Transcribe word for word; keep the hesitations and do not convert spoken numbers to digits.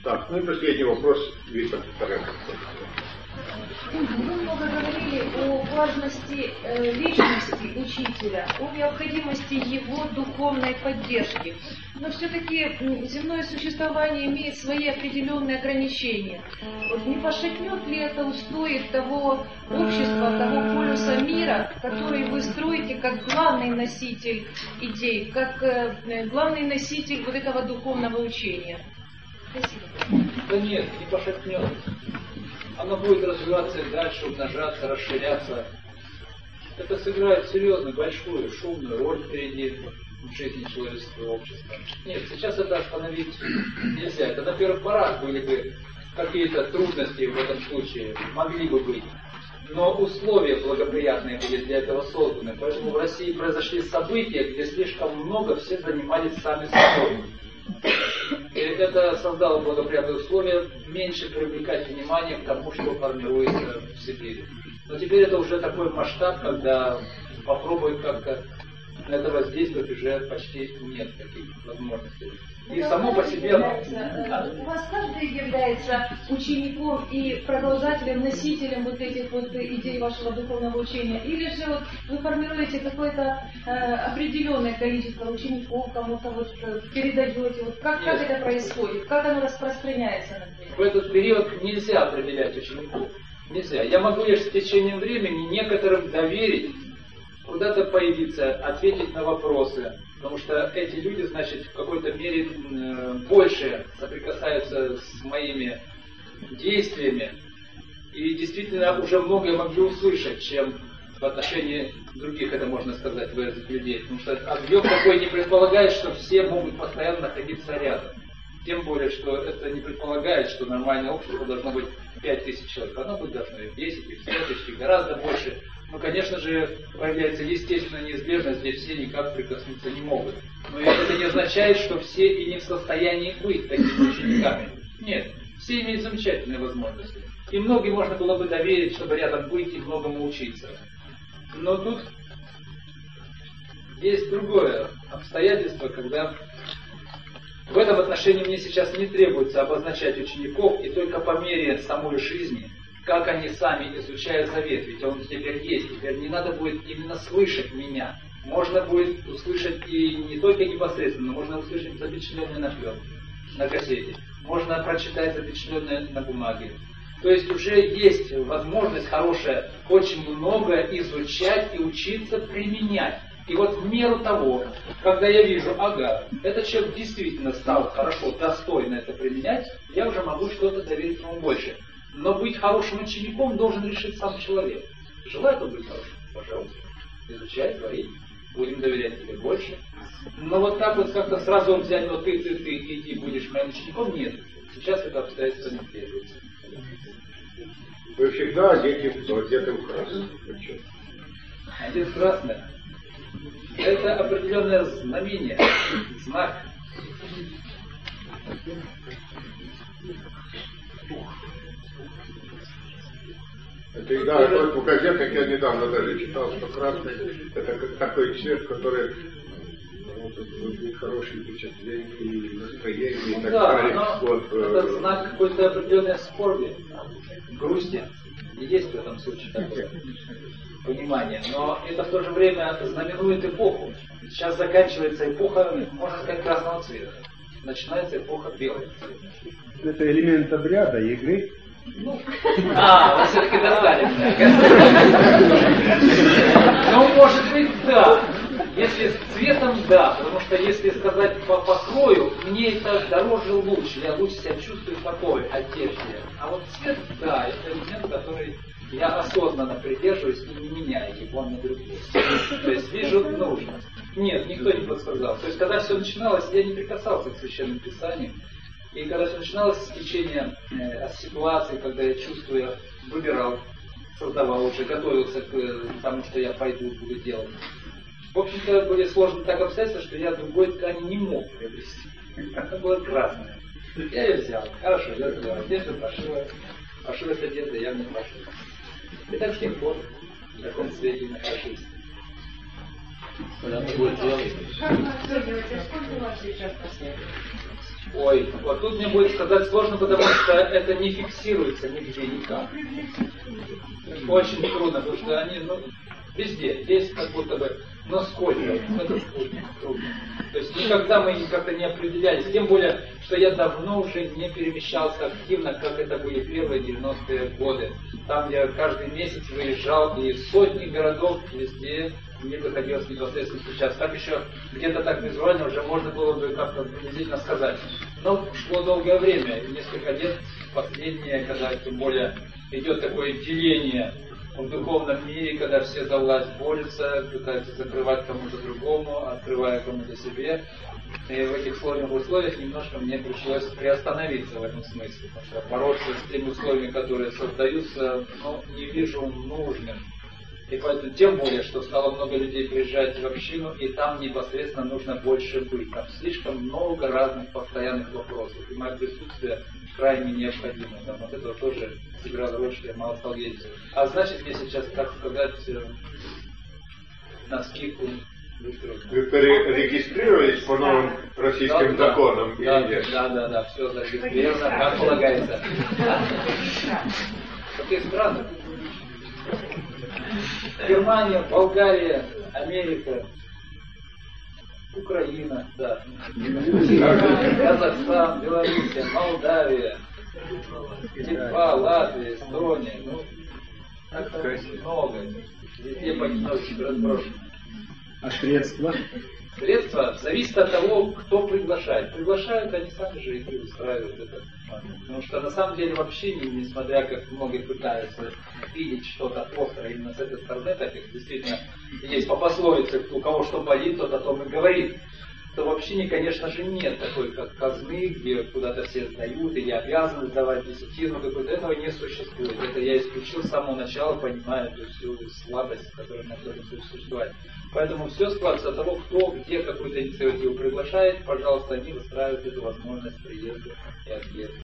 Так, ну и последний вопрос, Виктор Тарасов. Вы много говорили о важности э, личности учителя, о необходимости его духовной поддержки. Но все-таки земное существование имеет свои определенные ограничения. Вот не пошатнет ли это устои того общества, того полюса мира, который вы строите как главный носитель идей, как э, главный носитель вот этого духовного учения? Спасибо. Да нет, не пошатнет. Оно будет развиваться и дальше, умножаться, расширяться. Это сыграет серьезную, большую, шумную роль впереди в жизни человеческого общества. Нет, сейчас это остановить нельзя. Это на первых порах были бы какие-то трудности в этом случае, могли бы быть. Но условия благоприятные были для этого созданы. Поэтому в России произошли события, где слишком много все занимались сами собой. И это создало благоприятные условия меньше привлекать внимание к тому, что формируется в Сибири. Но теперь это уже такой масштаб, когда попробовать как-то на это воздействовать уже почти нет таких возможностей. И само по себе... У вас каждый является учеником и продолжателем, носителем вот этих вот идей вашего духовного учения? Или же вот вы формируете какое-то э, определенное количество учеников, кому-то вот передаете? Вот как, как это происходит? Как оно распространяется, например? В этот период нельзя определять учеников. Нельзя. Я могу лишь с течением времени некоторым доверить, куда-то появиться, ответить на вопросы. Потому что эти люди, значит, в какой-то мере э, больше соприкасаются с моими действиями. И действительно уже многое могли услышать, чем в отношении других, это можно сказать, выразить людей. Потому что объем такой не предполагает, что все могут постоянно находиться рядом. Тем более, что это не предполагает, что нормальное общество должно быть пять тысяч человек. Оно быть должно и десять, и сто тысяч, и гораздо больше. Ну, конечно же, появляется естественная неизбежность, где все никак прикоснуться не могут. Но это не означает, что все и не в состоянии быть такими учениками. Нет, все имеют замечательные возможности. И многим можно было бы доверить, чтобы рядом быть и многому учиться. Но тут есть другое обстоятельство, когда в этом отношении мне сейчас не требуется обозначать учеников, и только по мере самой жизни, как они сами изучают завет, ведь он теперь есть, теперь не надо будет именно слышать меня. Можно будет услышать и не только непосредственно, но можно услышать запечатленное на пленке, на кассете. Можно прочитать запечатленное на бумаге. То есть уже есть возможность хорошая очень многое изучать и учиться применять. И вот в меру того, когда я вижу, ага, этот человек действительно стал хорошо, достойно это применять, я уже могу что-то доверить ему больше. Но быть хорошим учеником должен решить сам человек. Желает он быть хорошим? Пожалуйста. Изучай, творить. Будем доверять тебе больше. Но вот так вот как-то сразу взять, вот ты, ты, ты, иди, будешь моим учеником, нет. Сейчас это обстоятельство не требуется. Вы всегда одеты, одеты в красный. Одет в красное. Это определенное знамение, знак. Это, да, только в газетах я недавно даже читал, что красный это как такой цвет, который будет хорошее впечатление и настроение и ну, так да, далее. Но вот, это э... знак какой-то определенной скорби, грусти. И есть в этом случае такое понимание. Но это в то же время знаменует эпоху. Сейчас заканчивается эпоха, можно сказать, красного цвета. Начинается эпоха белого цвета. Это элемент обряда, игры. Ну, а, вы все-таки достали. Ну, может быть, да. Если с цветом, да. Потому что, если сказать по покрою, мне это дороже лучше. Я лучше себя чувствую в такой одежде. А вот цвет, да, это элемент, который я осознанно придерживаюсь и не меняю его на другой. То есть вижу нужность. Нет, никто не подсказал. То есть, когда все начиналось, я не прикасался к Священному Писанию. И когда все начиналось с течения э, ситуации, когда я чувствую, выбирал, создавал уже, готовился к э, тому, что я пойду буду делать. В общем-то, были сложны так обстоятельства, что я другой ткани не мог приобрести. Она была красная. Я ее взял. Хорошо, я взял. Одежда пошила. Пошилась одежда, я не пошил. И так с тех пор в таком цвете нахожусь. Когда ты будешь делать? Как вы оцениваете, сколько у вас сейчас последователей? Ой, вот тут мне будет сказать сложно, потому что это не фиксируется нигде никак. Очень трудно, потому что они, ну, везде есть как будто бы, но сколько, это трудно. То есть никогда мы как-то не определялись, тем более, что я давно уже не перемещался активно, как это были первые девяностые годы. Там я каждый месяц выезжал, и в сотни городов везде мне приходилось непосредственно встречаться. Так еще где-то так визуально уже можно было бы как-то приблизительно сказать. Но шло долгое время, несколько лет последнее, когда тем более идет такое деление в духовном мире, когда все за власть борются, пытаются закрывать кому-то другому, открывая кому-то себе. И в этих сложных условиях немножко мне пришлось приостановиться в этом смысле. Потому что бороться с теми условиями, которые создаются, ну, не вижу нужным. И поэтому тем более, что стало много людей приезжать в общину, и там непосредственно нужно больше быть. Там слишком много разных постоянных вопросов. И мое присутствие крайне необходимо. Там вот этого тоже сыграло роль, что я мало стал ездить. А значит, мне сейчас, так сказать, на скидку будет трудно. Вы перерегистрировались по новым российским да, законам да, или нет? Да, да, да, все зарегистрировано, как полагается. Какие страны? Германия, Болгария, Америка, Украина, да. Казахстан, Белоруссия, Молдавия, Литва, Латвия, Эстония. Ну, так много. Везде понемножечку разброшено. А средства? Средства зависит от того, кто приглашает. Приглашают, они сами же и устраивают это. Потому что на самом деле вообще, несмотря как многие пытаются видеть что-то острое именно с этой стороны, так как действительно есть по пословице, у кого что болит, тот о том и говорит, то в общине, конечно же, нет такой, как казны, где куда-то все сдают или обязаны сдавать десятину, какой-то этого не существует. Это я исключил с самого начала, понимая эту всю слабость, которая находится существовать. Поэтому все складывается от того, кто где какую-то инициативу приглашает, пожалуйста, они выстраивают эту возможность приезда и отъезда.